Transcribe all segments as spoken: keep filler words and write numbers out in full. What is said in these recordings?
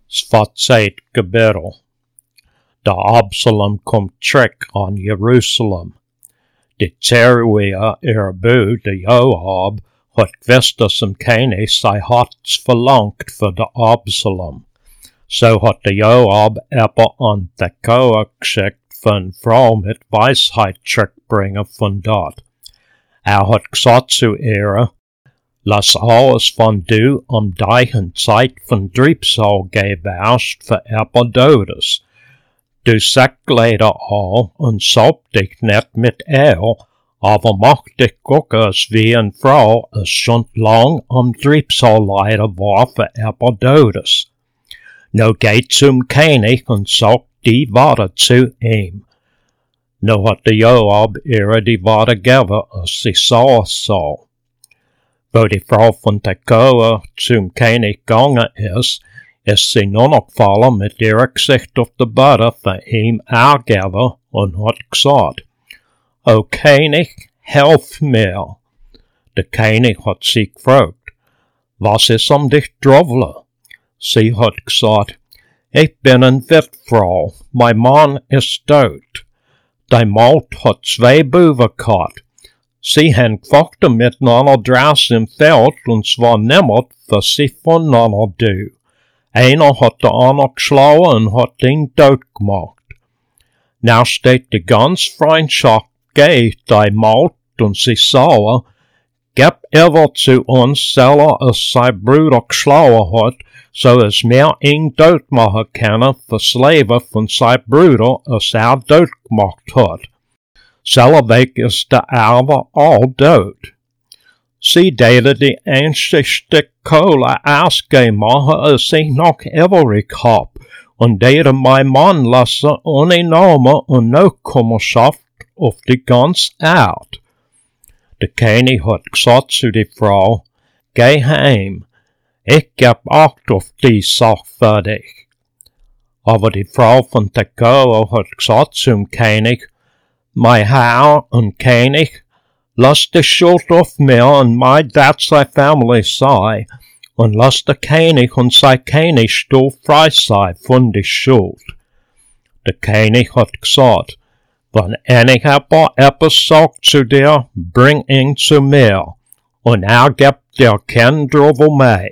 wat zeit gebeuren. Da Absalom komt terug aan Jerusalem. De Zeruia erbu de Joab had gewist dat hem keine sy harts verlangt voor de Absalom. So had de Joab eber aan Tekoa geschickt van vrouw met wijsheid terugbrengen van dat. Er had gesagt zu ihr, lass alles van du om deigen Zeit van Driepsal gebeherrscht voor eber dodes. Du sagt leider al und salb dich net mit el, aber mach dich ook als wie een vrouw als schon lang om Driepsal leider war voor eber dodes. No geht zum König und sagt die Worte zu ihm. No hat de Joab ihre die Worte gegeben, als sie sah soll. Wo die Frau von Tekoa zum König gegangen ist, ist sie nur noch gefallen mit ihrer Gesicht auf der Butter für ihm ergeben und hat gesagt, O König, helf mir. Der König hat sie gefragt, was ist um dich drüber? Sie hat gesagt, ich bin eine Witfrau, mein Mann ist tot. Die Maut hat zwei Buben gehabt. Sie haben gefochten miteinander draußen im Feld und zwar niemand, was sie voneinander tun. Einer hat den anderen geschlagen und hat ihn tot gemacht. Now steht die ganze Freundschaft gegen die Maut und sie sagen, gib ever zu uns selber, als sein Bruder geschlagen hat, so es mehr ihn tot machen können fürs Leben von sein Bruder, als er tot gemacht hat. Selberweg ist der Erbe all tot. Sie deden die einzigste Kohle ausgemacht, als ich noch übrig hab, und deden mein Mann lassen ohne Name und Nachkommenschaft auf die ganze Erde. Der König hat gesagt zu der Frau, geh heim, ich geb Acht auf die Sache für dich. Aber die Frau von Tekoa hat gesagt zum König, mein Herr und König, lass die Schuld auf mir und mein dat sei Family sei, und lass der König und sein Königstuhl frei sei von der Schuld. Der König hat gesagt, wenn einer aber etwas sagt zu dir, bring ihn zu mir, und er gibt dir kein drüber mehr.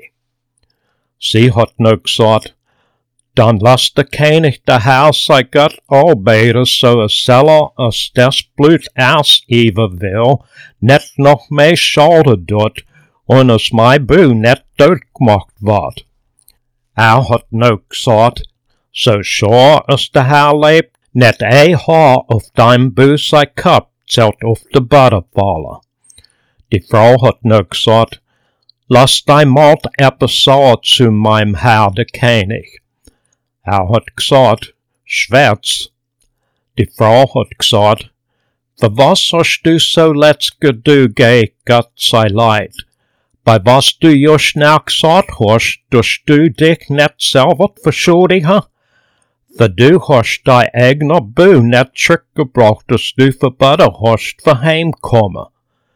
Sie hat nur gesagt, dann lass der König der Herr sei Gott arbeiten, so es selber, als das Blut ausüben will, net noch mehr Schade dort, und es mein Bu net tot gemacht wird. Er hat nur gesagt, so sure als der Herr lebt, net ein Haar auf deinem Bu sei Kopf zählt auf de Butter fallen. Die Frau hat nur gesagt, lass dein Mord etwas sagen zu meinem Herr der König. Er hat gesagt, schwärz. Die Frau hat gesagt, für was hast du so letzt gedu geh Gott sei leid? Bei was du jo schnell gesagt hast, dass du dich net selber verschuldigen? Für du hast dein eigener Bu net zurückgebracht, dass du für Butter hast für heimkommen.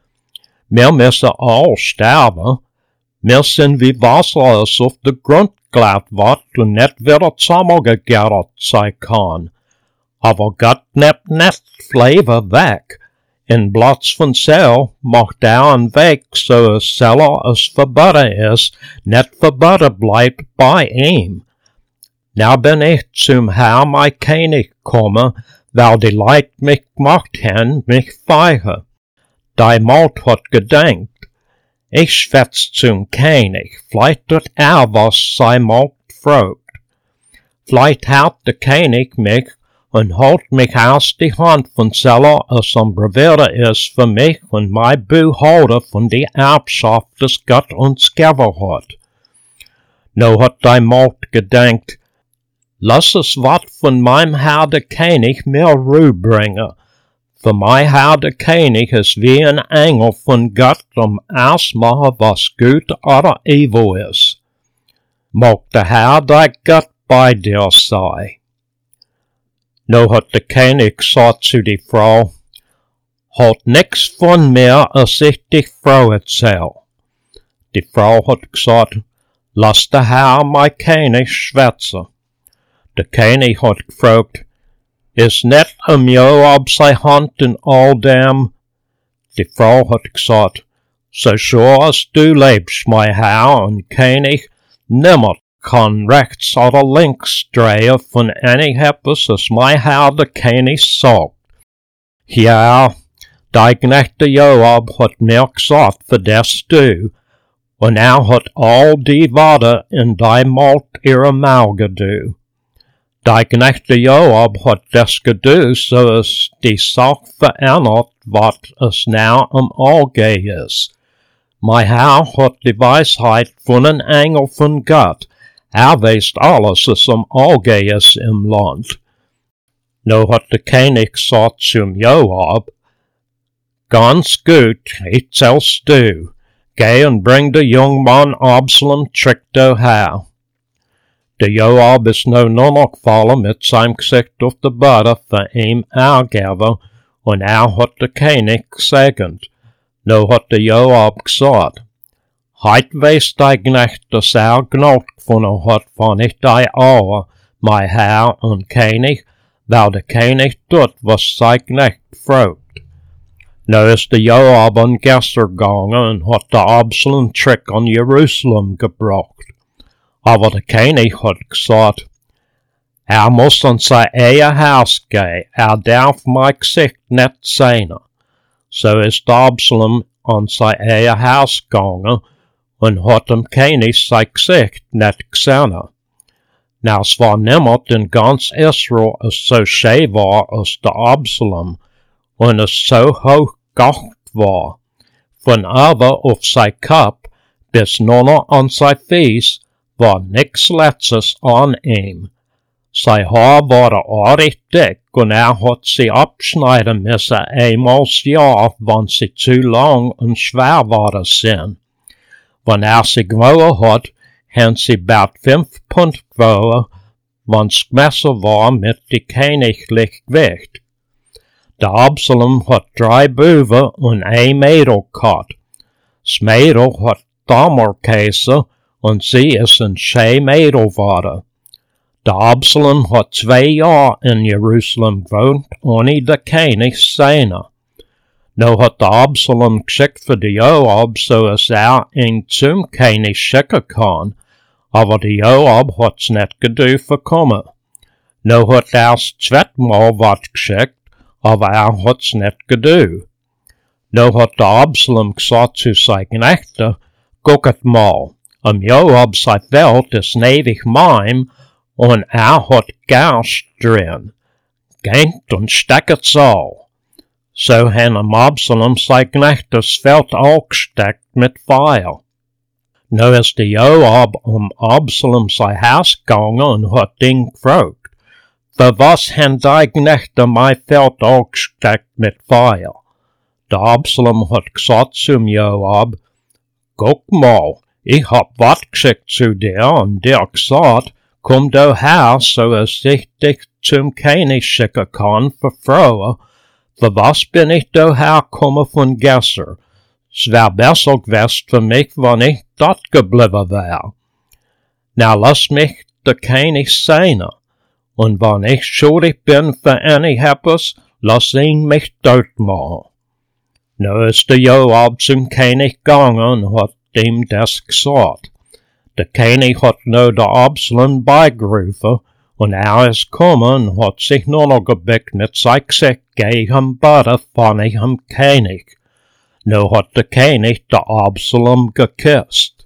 Wir müssen all sterben. Wir sind wie Wasser, das auf den Grund glatt wird und net wieder zusammengegärt sein kann. Aber Gott nimmt net Leben weg. In Platz von Seel macht er einen Weg, so es selber als verbunden ist, net verbunden bleibt bei ihm. Now bin ich zum Herr mein König gekommen, weil die Leute mich gemacht haben, mich feiern. Die Maut hat gedenkt. Ich schwätz zum König, vielleicht tut er was sein Maut fragt. Vielleicht hält der König mich und holt mich aus die Hand von Seller, als ein Brevere ist für mich und mein Buchhalter von der Erbschaft, das Gott uns gegeben hat. No hat die Maut gedenkt, lass es wat von meinem Herr der König mir Ruhe bringen. Für mein Herr der König ist wie ein Engel von Gott, um ausmachen, was gut oder evil ist. Mag der Herr der Gott bei dir sei. No hat der König gesagt zu die Frau, halt nix von mir, als ich dich Frau erzähl. Die Frau hat gesagt, Lass de Herr my König schwätze. De König hat gefragt, is net um Joab sy hand in all dem? Die Frau hat gesagt, so sure as du lebst, my Herr en König, niemand kan rechts oder links draaien van any heppes as my Herr de König sagt. Ja, die knechte Joab hat meer gesagt voor des du, en er hat al die woorden in die malt ihre Maul gedu. Die knechte Joab hat des gedu, so is die Sache verandert, wat es nou am Alge is. My Herr hat die Weisheit von een Engel von Gott. Er weist alles, is am Alge is im Land. Nu hat de König gesagt zum Joab, ganz gut, ich zählst du. Geh en bring de jongman Absalom terug doher. De Joab is nu nog gevallen met zijn gezicht op de bodem voor hem aangeven, en er had de König gezegend. Nu had de Joab gezegd, Heit wees die knecht, dass er genug gevonden had van ich die ouwe, my Herr en König, wel de König doet was zijn knecht vroeg. Nu is de Joab aan Gesser gegangen en had de Absalom terug aan Jerusalem gebracht. Aber de König had gezegd, er moest aan zijn eigen huis gaan, er darf mijn gezicht net zien. Zo is de Absalom aan zijn eigen huis gegangen en had hem König zijn gezicht net gezien. Nou, es war niemand in ganz Israel is zo schee war als de Absalom, en is zo hoog geacht war. Van over op zijn kop bis nonne aan zijn vies war niks letzes aan hem. Zijn haar waren aardig dik en er had ze abschneiden müssen eenmaals jaar, want ze zu lang en schwer waren zijn. Wanneer er ze gewogen had, hebben ze about vijf pond gewogen, want ze gemessen war met de königlich gewicht. De Absalom had drie boven en een mädel gehad. S mädel had damerkäse en ze is een schee mädel geworden. De Absalom had twee jaar in Jerusalem gewoond, ohne de König zijn. Nu had de Absalom geschikt voor de Joab, zoals er een zum König schicken kan, aber de Joab had net gedu voorkomen. Nu had er tweemaal wat geschikt, aber er had's net gedu. Nu had de Absalom gezegd zu zijn knechten, guck het mal, am Joab zijn veld is nevig mijn, en er had gerst drin. Gengt en stek het zo. Zo hen am Absalom zijn knechters veld ook gestekt met vuil. Nu is de Joab om Absalom zijn huis gegangen en had ding gevraagd. Voor was hen die knechten mijn veld ook gestekt met vuil? De Absalom had gezegd zum Joab, guck mal, ich hab wat geschickt zu dir, en der gesagt, komm du her, so as ich dich zum König schicken kann für Frauen. Für was bin ich du hergekommen von Gesser? Es wär besser gewesen für mich, wenn ich dort geblieben wär. Now lass mich der König sehen, und wenn ich schuldig bin für any Heppes, lass ihn mich dort machen. Nu ist der Joab zum König gegangen und hat ihm das gesagt. Der König hat nu der Absalom beigerufen, und er ist gekommen und hat sich nur noch gebückt mit sein Gesicht gegen beide von dem König. Nu hat der König der Absalom geküsst.